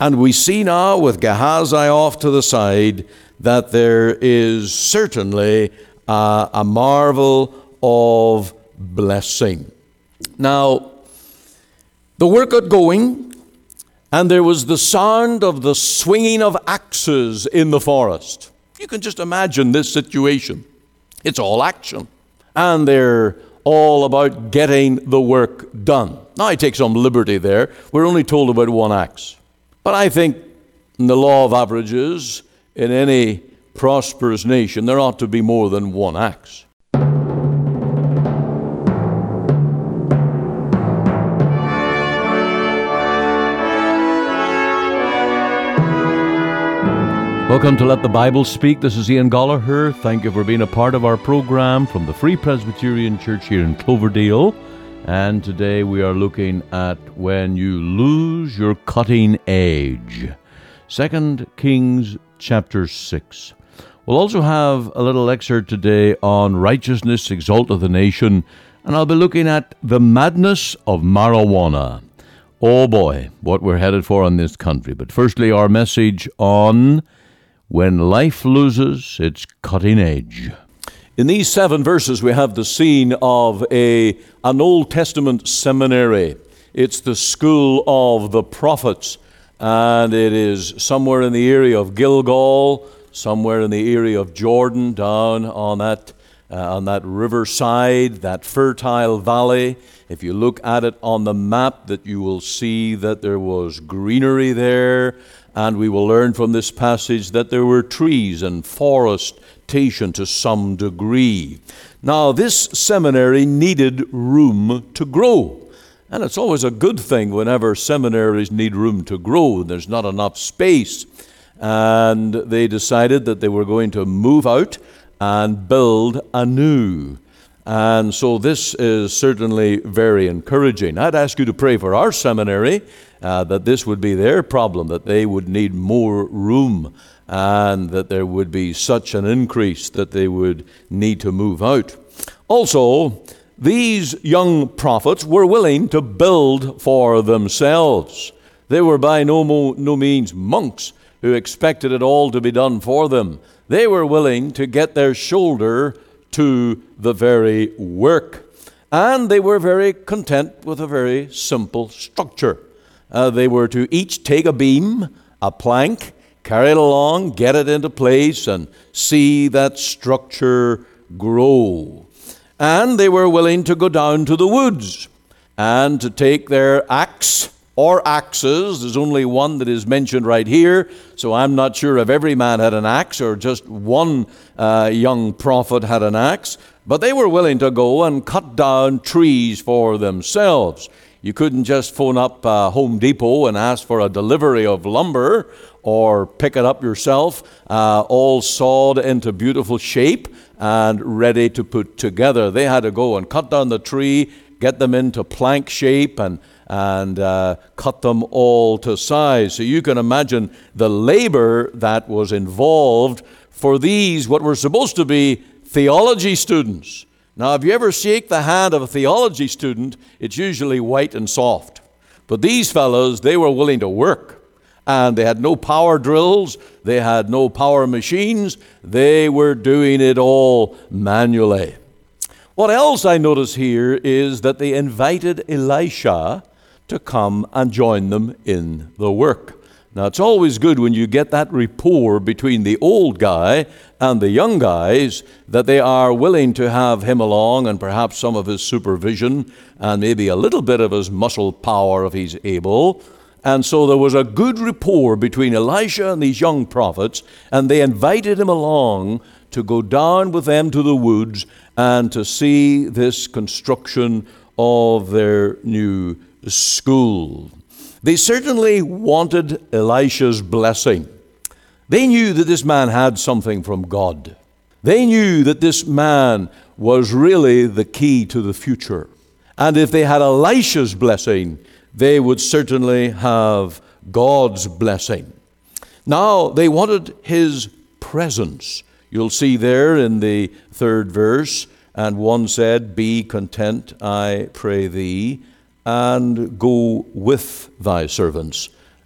And we see now with Gehazi off to the side that there is certainly a marvel of blessing. Now, the work got going, and there was the sound of the swinging of axes in the forest. You can just imagine this situation. It's all action, and they're all about getting the work done. Now, I take some liberty there. We're only told about one axe. But I think in the law of averages, in any prosperous nation, there ought to be more than one axe. Welcome to Let the Bible Speak. This is Ian Gollaher. Thank you for being a part of our program from the Free Presbyterian Church here in Cloverdale. And today we are looking at when you lose your cutting edge. 2 Kings chapter 6. We'll also have a little excerpt today on righteousness exalteth a nation, and I'll be looking at the madness of marijuana. Oh boy, what we're headed for in this country. But firstly, our message on when life loses its cutting edge. In these 7 verses, we have the scene of an Old Testament seminary. It's the school of the prophets, and it is somewhere in the area of Gilgal, somewhere in the area of Jordan, down on that riverside, that fertile valley. If you look at it on the map, that you will see that there was greenery there, and we will learn from this passage that there were trees and forestation to some degree. Now, this seminary needed room to grow. And it's always a good thing whenever seminaries need room to grow. There's not enough space. And they decided that they were going to move out and build anew. And so this is certainly very encouraging. I'd ask you to pray for our seminary, that this would be their problem, that they would need more room, and that there would be such an increase that they would need to move out. Also, these young prophets were willing to build for themselves. They were by no means monks who expected it all to be done for them. They were willing to get their shoulder to the very work. And they were very content with a very simple structure. They were to each take a beam, a plank, carry it along, get it into place, and see that structure grow. And they were willing to go down to the woods and to take their axe or axes. There's only one that is mentioned right here, so I'm not sure if every man had an axe or just one young prophet had an axe. But they were willing to go and cut down trees for themselves. You couldn't just phone up Home Depot and ask for a delivery of lumber or pick it up yourself, all sawed into beautiful shape and ready to put together. They had to go and cut down the tree, get them into plank shape, and cut them all to size. So you can imagine the labor that was involved for these, what were supposed to be theology students. Now, if you ever shake the hand of a theology student, it's usually white and soft. But these fellows, they were willing to work. And they had no power drills. They had no power machines. They were doing it all manually. What else I notice here is that they invited Elisha to come and join them in the work. Now, it's always good when you get that rapport between the old guy and the young guys, that they are willing to have him along and perhaps some of his supervision and maybe a little bit of his muscle power if he's able. And so there was a good rapport between Elisha and these young prophets, and they invited him along to go down with them to the woods and to see this construction of their new school. They certainly wanted Elisha's blessing. They knew that this man had something from God. They knew that this man was really the key to the future. And if they had Elisha's blessing, they would certainly have God's blessing. Now, they wanted his presence. You'll see there in the 3rd verse, and one said, "Be content, I pray thee, and go with thy servants."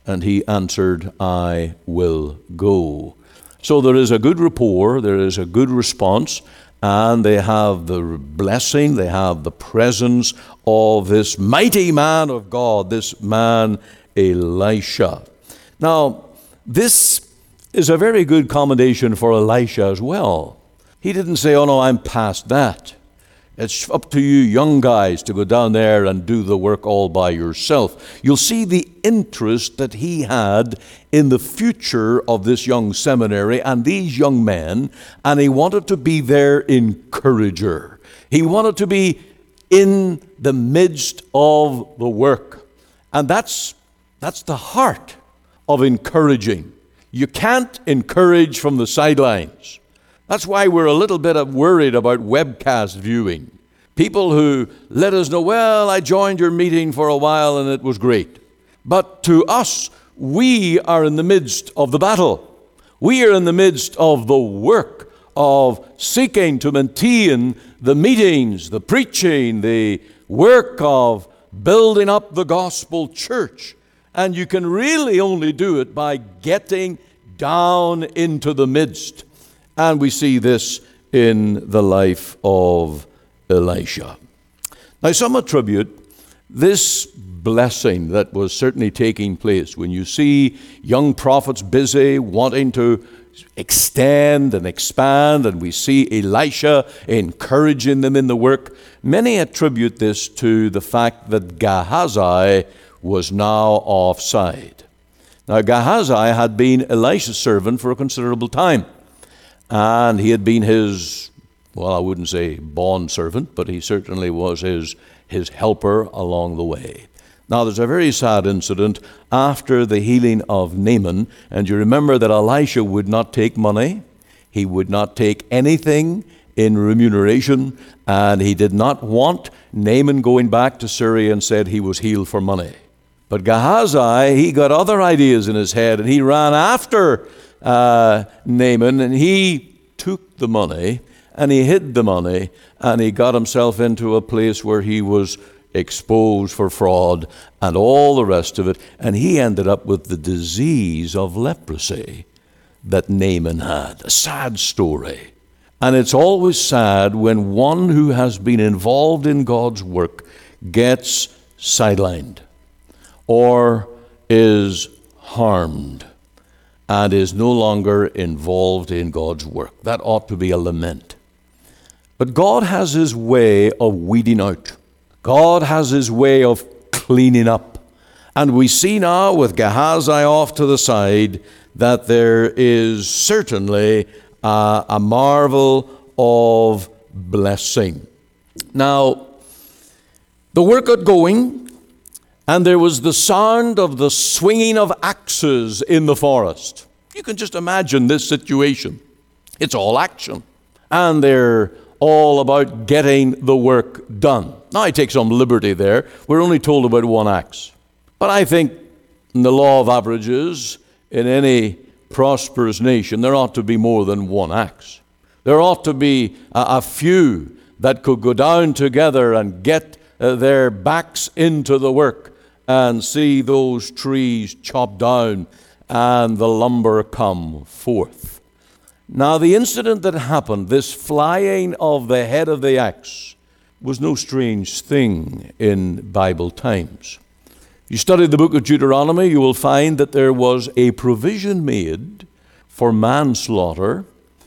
And he answered, I will go. So there is a good rapport, there is a good response, and they have the blessing, they have the presence of this mighty man of God, this man Elisha. Now, this is a very good commendation for Elisha as well. He didn't say, oh no, I'm past that. It's up to you young guys to go down there and do the work all by yourself. You'll see the interest that he had in the future of this young seminary and these young men, and he wanted to be their encourager. He wanted to be in the midst of the work. And that's the heart of encouraging. You can't encourage from the sidelines. That's why we're a little bit worried about webcast viewing. People who let us know, well, I joined your meeting for a while and it was great. But to us, we are in the midst of the battle. We are in the midst of the work of seeking to maintain the meetings, the preaching, the work of building up the gospel church. And you can really only do it by getting down into the midst. And we see this in the life of Elisha. Now, some attribute this blessing that was certainly taking place when you see young prophets busy wanting to extend and expand, and we see Elisha encouraging them in the work. Many attribute this to the fact that Gehazi was now offside. Now, Gehazi had been Elisha's servant for a considerable time. And he had been his, well, I wouldn't say bond servant, but he certainly was his helper along the way. Now, there's a very sad incident after the healing of Naaman, and you remember that Elisha would not take money. He would not take anything in remuneration, and he did not want Naaman going back to Syria and said he was healed for money. But Gehazi, he got other ideas in his head, and he ran after Naaman, and he took the money and he hid the money, and he got himself into a place where he was exposed for fraud and all the rest of it, and he ended up with the disease of leprosy that Naaman had. A sad story. And it's always sad when one who has been involved in God's work gets sidelined or is harmed and is no longer involved in God's work. That ought to be a lament. But God has his way of weeding out. God has his way of cleaning up. And we see now with Gehazi off to the side that there is certainly a marvel of blessing. Now, the work got going, and there was the sound of the swinging of axes in the forest. You can just imagine this situation. It's all action. And they're all about getting the work done. Now, I take some liberty there. We're only told about one axe. But I think in the law of averages, in any prosperous nation, there ought to be more than one axe. There ought to be a few that could go down together and get their backs into the work and see those trees chopped down and the lumber come forth. Now, the incident that happened, this flying of the head of the axe, was no strange thing in Bible times. If you study the book of Deuteronomy, you will find that there was a provision made for manslaughter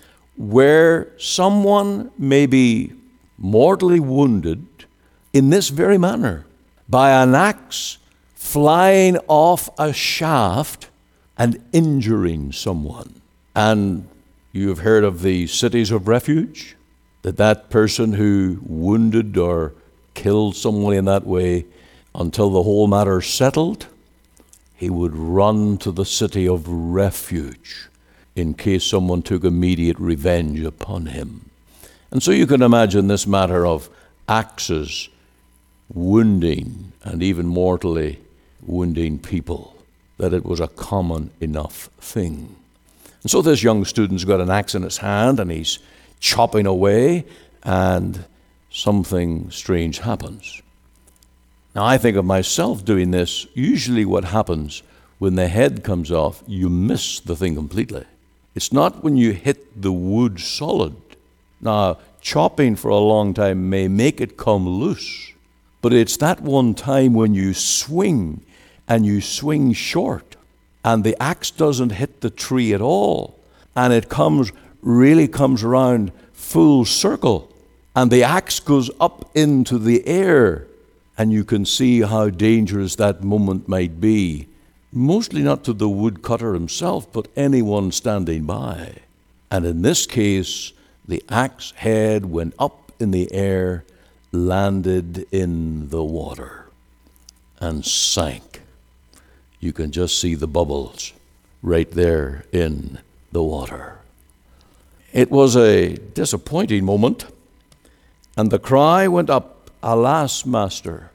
where someone may be mortally wounded in this very manner by an axe flying off a shaft and injuring someone. And you have heard of the cities of refuge, that person who wounded or killed someone in that way, until the whole matter settled, he would run to the city of refuge in case someone took immediate revenge upon him. And so you can imagine this matter of axes wounding and even mortally wounding people, that it was a common enough thing. And so this young student's got an axe in his hand and he's chopping away, and something strange happens. Now, I think of myself doing this. Usually what happens when the head comes off, you miss the thing completely. It's not when you hit the wood solid. Now, chopping for a long time may make it come loose, but it's that one time when you swing, and you swing short, and the axe doesn't hit the tree at all, and it really comes around full circle, and the axe goes up into the air, and you can see how dangerous that moment might be. Mostly not to the woodcutter himself, but anyone standing by. And in this case, the axe head went up in the air, landed in the water, and sank. You can just see the bubbles right there in the water. It was a disappointing moment, and the cry went up, "Alas, Master,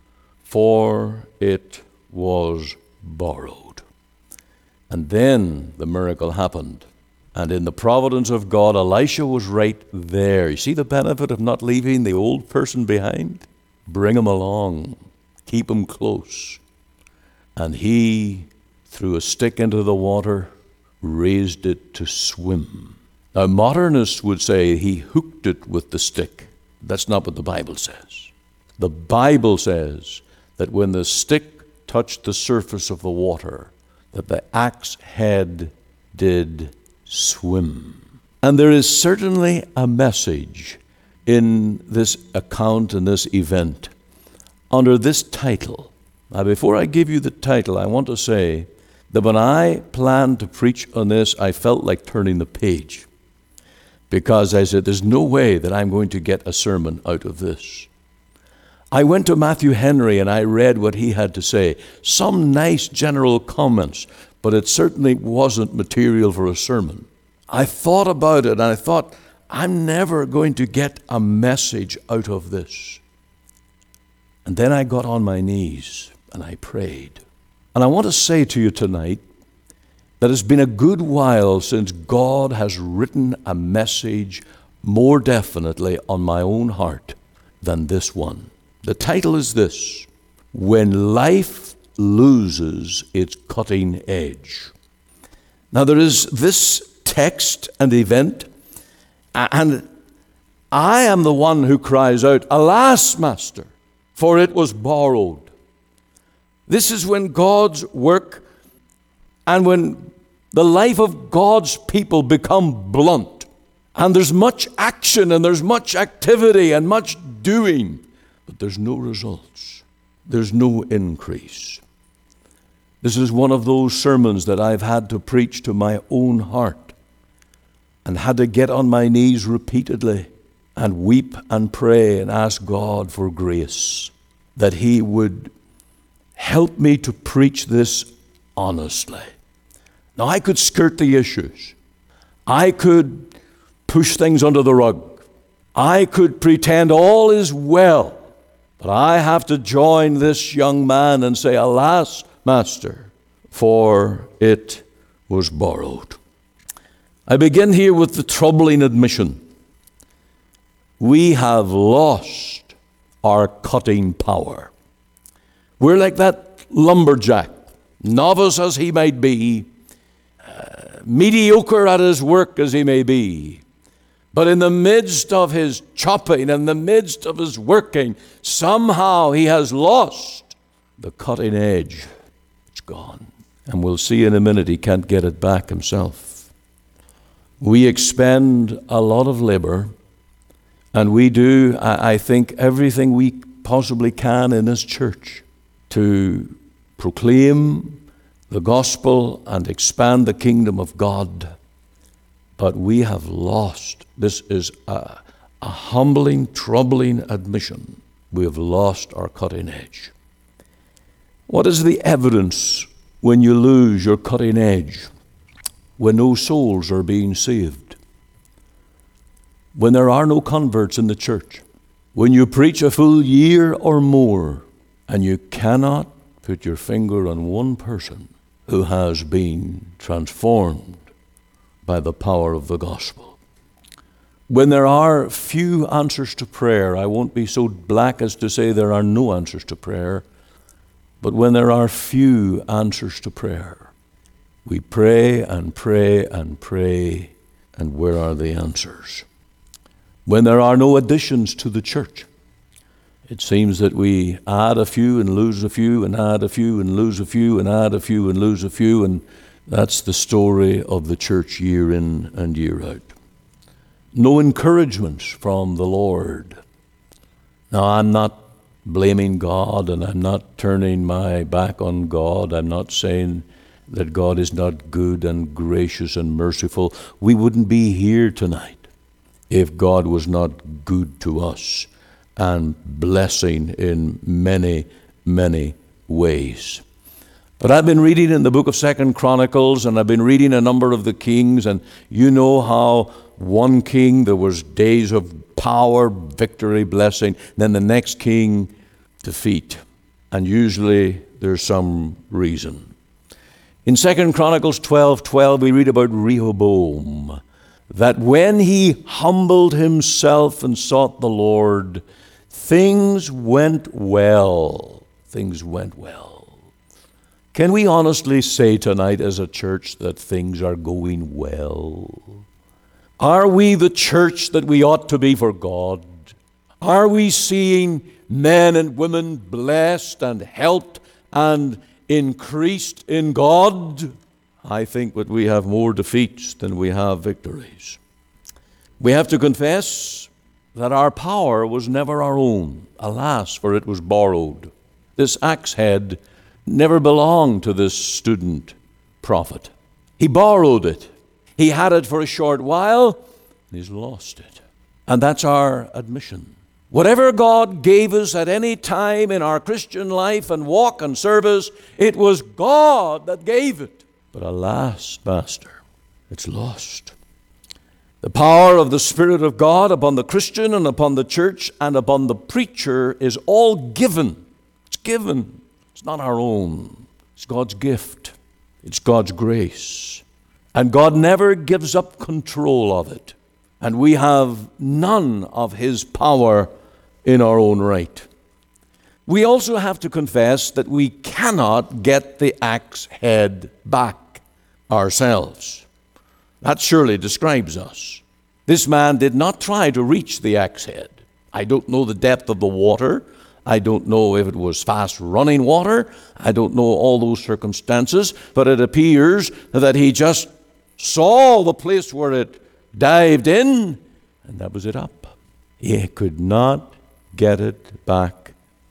for it was borrowed." And then the miracle happened. And in the providence of God, Elisha was right there. You see the benefit of not leaving the old person behind? Bring him along. Keep him close. And he threw a stick into the water, raised it to swim. Now, modernists would say he hooked it with the stick. That's not what the Bible says. The Bible says that when the stick touched the surface of the water, that the axe head did swim. And there is certainly a message in this account, in this event, under this title. Now, before I give you the title, I want to say that when I planned to preach on this, I felt like turning the page, because I said, there's no way that I'm going to get a sermon out of this. I went to Matthew Henry and I read what he had to say. Some nice general comments, but it certainly wasn't material for a sermon. I thought about it and I thought, I'm never going to get a message out of this. And then I got on my knees and I prayed. And I want to say to you tonight that it's been a good while since God has written a message more definitely on my own heart than this one. The title is this: When Life Loses Its Cutting Edge. Now there is this text and event, and I am the one who cries out, "Alas, Master, for it was borrowed." This is when God's work and when the life of God's people become blunt, and there's much action and there's much activity and much doing, but there's no results. There's no increase. This is one of those sermons that I've had to preach to my own heart and had to get on my knees repeatedly and weep and pray and ask God for grace, that He would help me to preach this honestly. Now, I could skirt the issues. I could push things under the rug. I could pretend all is well. But I have to join this young man and say, "Alas, Master, for it was borrowed." I begin here with the troubling admission. We have lost our cutting power. We're like that lumberjack, novice as he might be, mediocre at his work as he may be. But in the midst of his chopping, in the midst of his working, somehow he has lost the cutting edge. It's gone. And we'll see in a minute he can't get it back himself. We expend a lot of labor, and we do, I think, everything we possibly can in this church to proclaim the gospel and expand the kingdom of God. But we have lost. This is a humbling, troubling admission. We have lost our cutting edge. What is the evidence when you lose your cutting edge? When no souls are being saved? When there are no converts in the church? When you preach a full year or more and you cannot put your finger on one person who has been transformed by the power of the gospel? When there are few answers to prayer, I won't be so black as to say there are no answers to prayer, But when there are few answers to prayer, we pray and pray and pray, and where are the answers? When there are no additions to the church, it seems that we add a few and lose a few, and add a few and lose a few, and add a few and lose a few, and that's the story of the church year in and year out. No encouragement from the Lord. Now, I'm not blaming God, and I'm not turning my back on God. I'm not saying that God is not good and gracious and merciful. We wouldn't be here tonight if God was not good to us and blessing in many, many ways. But I've been reading in the book of 2 Chronicles, and I've been reading a number of the kings, and you know how one king, there was days of power, victory, blessing, then the next king, defeat. And usually there's some reason. In 2 Chronicles 12:12, we read about Rehoboam, that when he humbled himself and sought the Lord, things went well. Things went well. Can we honestly say tonight as a church that things are going well? Are we the church that we ought to be for God? Are we seeing men and women blessed and helped and increased in God? I think that we have more defeats than we have victories. We have to confess that our power was never our own. Alas, for it was borrowed. This axe head never belonged to this student prophet. He borrowed it. He had it for a short while, and he's lost it. And that's our admission. Whatever God gave us at any time in our Christian life and walk and service, it was God that gave it. But alas, Master, it's lost. The power of the Spirit of God upon the Christian and upon the church and upon the preacher is all given. It's given. It's not our own. It's God's gift. It's God's grace. And God never gives up control of it. And we have none of His power in our own right. We also have to confess that we cannot get the axe head back ourselves. That surely describes us. This man did not try to reach the axe head. I don't know the depth of the water. I don't know if it was fast running water. I don't know all those circumstances, but it appears that he just saw the place where it dived in, and that was it up. He could not get it back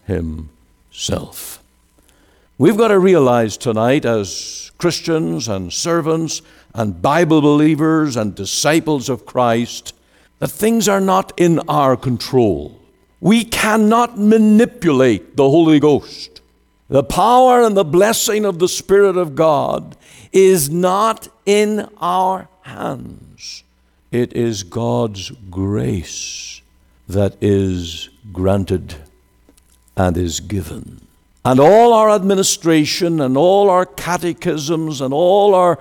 himself. We've got to realize tonight as Christians and servants and Bible believers and disciples of Christ that things are not in our control. We cannot manipulate the Holy Ghost. The power and the blessing of the Spirit of God is not in our hands. It is God's grace that is granted and is given. And all our administration and all our catechisms and all our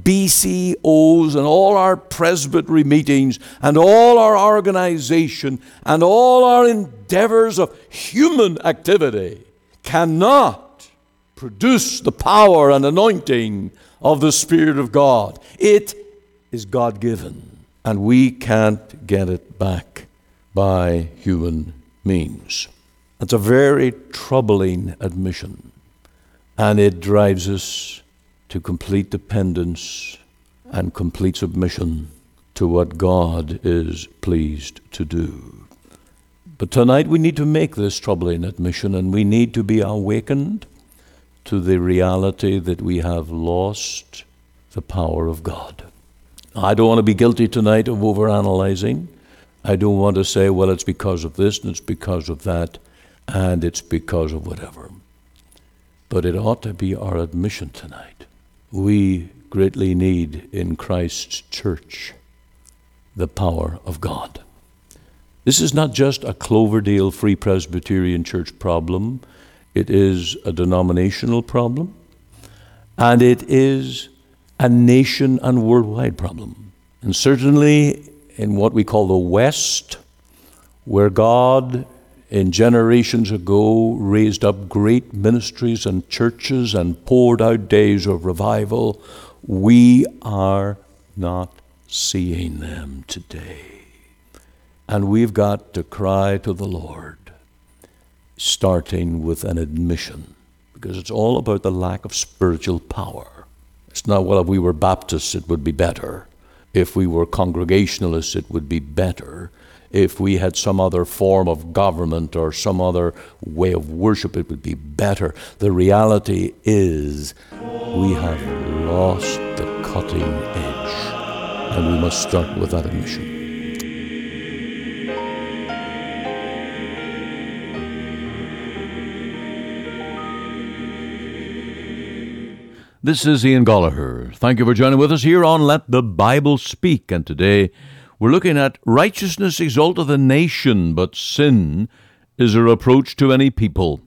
BCOs and all our presbytery meetings and all our organization and all our endeavors of human activity cannot produce the power and anointing of the Spirit of God. It is God-given, and we can't get it back by human means. That's a very troubling admission, and it drives us to complete dependence and complete submission to what God is pleased to do. But tonight we need to make this troubling admission, and we need to be awakened to the reality that we have lost the power of God. I don't want to be guilty tonight of overanalyzing. I don't want to say, well, it's because of this and it's because of that and it's because of whatever. But it ought to be our admission tonight. We greatly need in Christ's church the power of God. This is not just a Cloverdale Free Presbyterian Church problem. It is a denominational problem, and it is a nation and worldwide problem. And certainly in what we call the West, where God in generations ago raised up great ministries and churches and poured out days of revival, we are not seeing them today. And we've got to cry to the Lord, starting with an admission, because it's all about the lack of spiritual power. It's not, well, if we were Baptists, it would be better. If we were Congregationalists, it would be better. If we had some other form of government or some other way of worship, it would be better. The reality is we have lost the cutting edge, and we must start with that admission. This is Ian Goligher. Thank you for joining with us here on Let the Bible Speak. And today we're looking at righteousness exalteth a nation, but sin is a reproach to any people.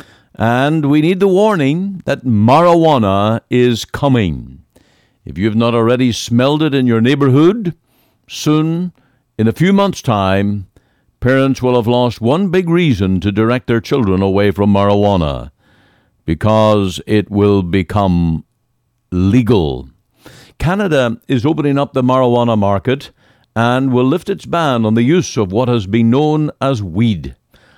And we need the warning that marijuana is coming. If you have not already smelled it in your neighborhood, soon, in a few months' time, parents will have lost one big reason to direct their children away from marijuana, because it will become legal. Canada is opening up the marijuana market and will lift its ban on the use of what has been known as weed.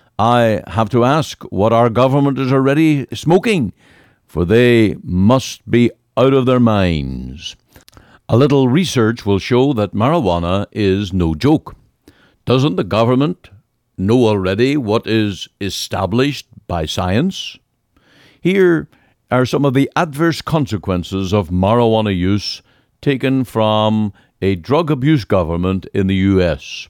I have to ask what our government is already smoking, for they must be out of their minds. A little research will show that marijuana is no joke. Doesn't the government know already what is established by science? Here are some of the adverse consequences of marijuana use taken from a drug abuse government in the U.S.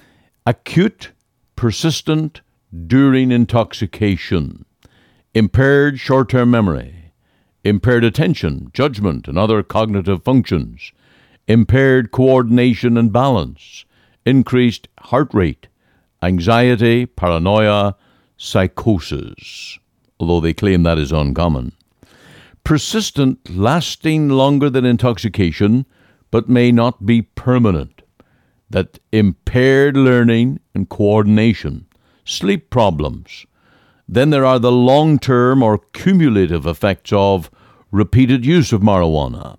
Acute, persistent, during intoxication, impaired short-term memory, impaired attention, judgment, and other cognitive functions, impaired coordination and balance, increased heart rate, anxiety, paranoia, psychosis, although they claim that is uncommon. Persistent, lasting longer than intoxication, but may not be permanent. That impaired learning and coordination, sleep problems. Then there are the long-term or cumulative effects of repeated use of marijuana.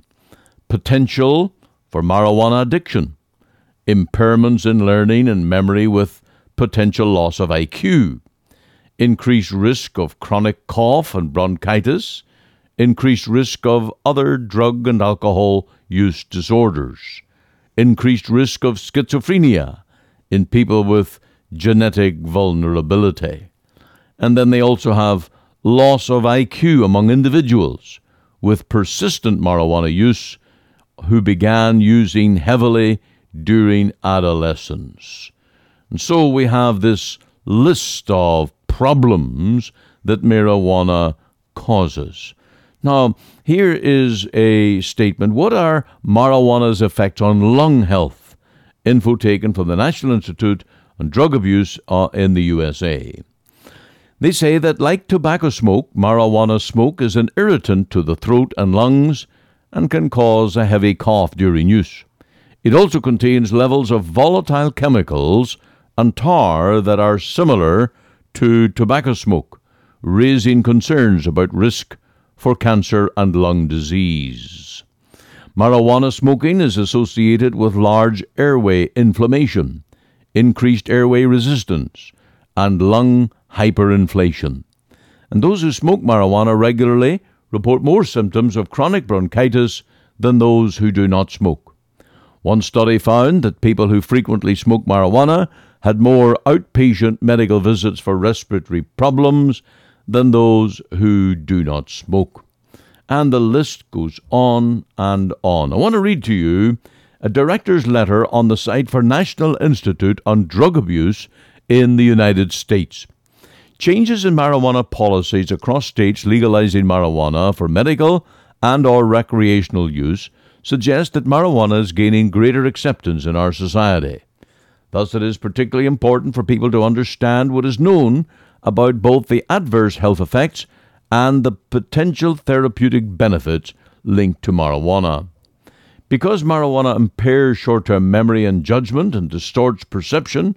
Potential for marijuana addiction. Impairments in learning and memory with potential loss of IQ. Increased risk of chronic cough and bronchitis, increased risk of other drug and alcohol use disorders, increased risk of schizophrenia in people with genetic vulnerability. And then they also have loss of IQ among individuals with persistent marijuana use who began using heavily during adolescence. And so we have this list of problems that marijuana causes. Now, here is a statement. What are marijuana's effects on lung health? Info taken from the National Institute on Drug Abuse in the USA. They say that like tobacco smoke, marijuana smoke is an irritant to the throat and lungs and can cause a heavy cough during use. It also contains levels of volatile chemicals and tar that are similar to tobacco smoke, raising concerns about risk for cancer and lung disease. Marijuana smoking is associated with large airway inflammation, increased airway resistance, and lung hyperinflation. And those who smoke marijuana regularly report more symptoms of chronic bronchitis than those who do not smoke. One study found that people who frequently smoke marijuana had more outpatient medical visits for respiratory problems than those who do not smoke. And the list goes on and on. I want to read to you a director's letter on the site for National Institute on Drug Abuse in the United States. Changes in marijuana policies across states legalizing marijuana for medical and or recreational use suggest that marijuana is gaining greater acceptance in our society. Thus, it is particularly important for people to understand what is known about both the adverse health effects and the potential therapeutic benefits linked to marijuana. Because marijuana impairs short-term memory and judgment and distorts perception,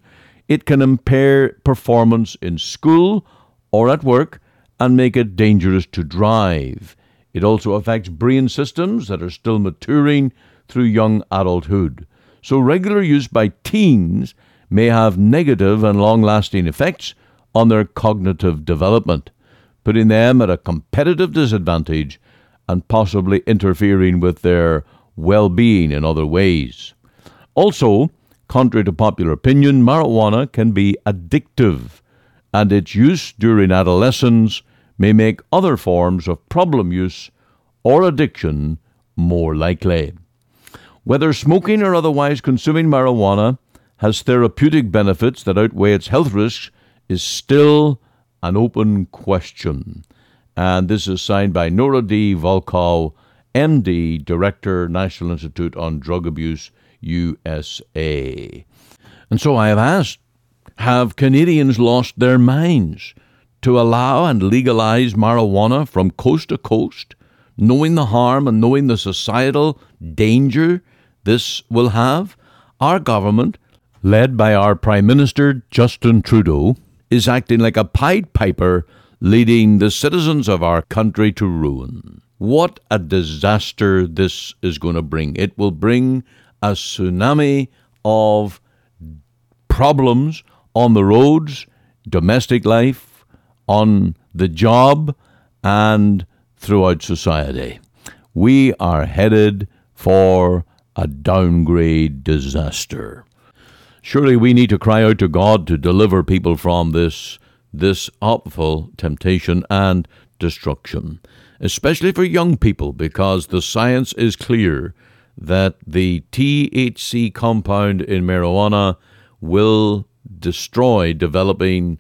it can impair performance in school or at work and make it dangerous to drive. It also affects brain systems that are still maturing through young adulthood. So regular use by teens may have negative and long-lasting effects on their cognitive development, putting them at a competitive disadvantage and possibly interfering with their well-being in other ways. Also, contrary to popular opinion, marijuana can be addictive, and its use during adolescence may make other forms of problem use or addiction more likely. Whether smoking or otherwise consuming marijuana has therapeutic benefits that outweigh its health risks is still an open question. And this is signed by Nora D. Volkow, MD, Director, National Institute on Drug Abuse, USA. And so I have asked, have Canadians lost their minds to allow and legalize marijuana from coast to coast, knowing the harm and knowing the societal danger this will have? Our government, led by our Prime Minister Justin Trudeau, is acting like a Pied Piper, leading the citizens of our country to ruin. What a disaster this is going to bring. It will bring a tsunami of problems on the roads, domestic life, on the job, and throughout society. We are headed for a downgrade disaster. Surely we need to cry out to God to deliver people from this awful temptation and destruction, especially for young people, because the science is clear that the THC compound in marijuana will destroy developing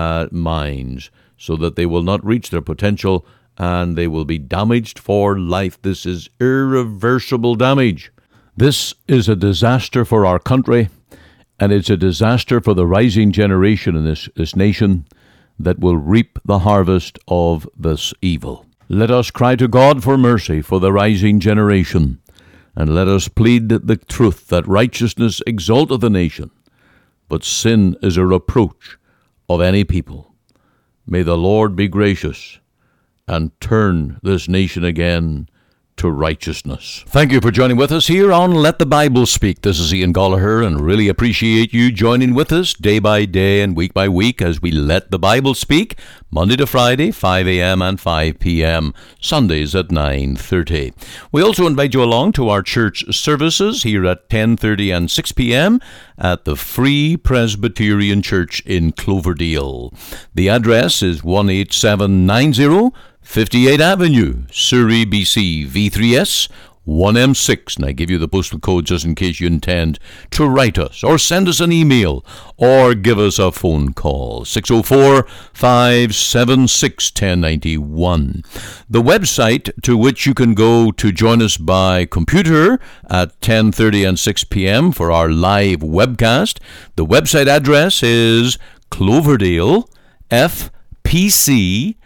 minds so that they will not reach their potential and they will be damaged for life. This is irreversible damage. This is a disaster for our country, and it's a disaster for the rising generation in this nation that will reap the harvest of this evil. Let us cry to God for mercy for the rising generation, and let us plead the truth that righteousness exalteth a nation, but sin is a reproach of any people. May the Lord be gracious and turn this nation again to righteousness. Thank you for joining with us here on Let the Bible Speak. This is Ian Gallagher, and really appreciate you joining with us day by day and week by week as we let the Bible speak, Monday to Friday, 5 a.m. and 5 p.m., Sundays at 9:30. We also invite you along to our church services here at 10:30 and 6 p.m. at the Free Presbyterian Church in Cloverdale. The address is 18790 58th Avenue, Surrey, BC, V3S 1M6. And I give you the postal code just in case you intend to write us or send us an email or give us a phone call. 604-576-1091. The website to which you can go to join us by computer at 10:30 and 6 p.m. for our live webcast. The website address is cloverdalefpc.ca.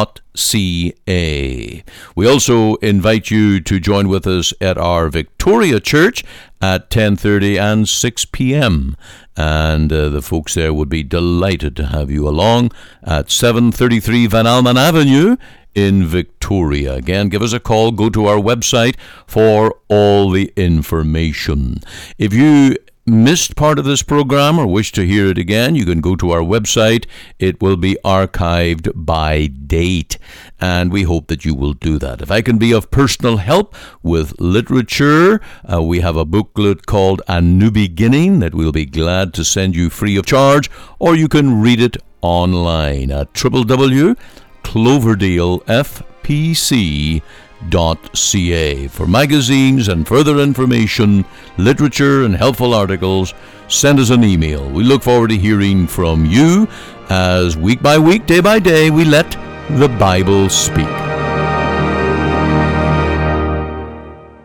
We also invite you to join with us at our Victoria Church at 10:30 and 6 p.m. And the folks there would be delighted to have you along at 733 Van Alman Avenue in Victoria. Again, give us a call. Go to our website for all the information. If you missed part of this program or wish to hear it again, you can go to our website. It will be archived by date, and we hope that you will do that. If I can be of personal help with literature, we have a booklet called A New Beginning that we'll be glad to send you free of charge, or you can read it online at www.cloverdalefpc.ca. For magazines and further information, literature and helpful articles, send us an email. We look forward to hearing from you as week by week, day by day, we let the Bible speak.